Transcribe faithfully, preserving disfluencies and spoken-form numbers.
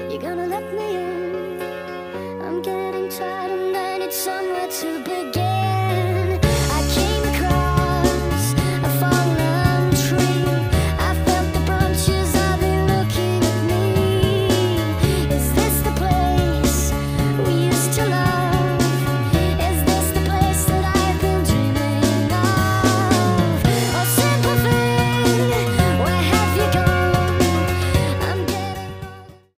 You're gonna let me in. I'm getting tired and I need somewhere to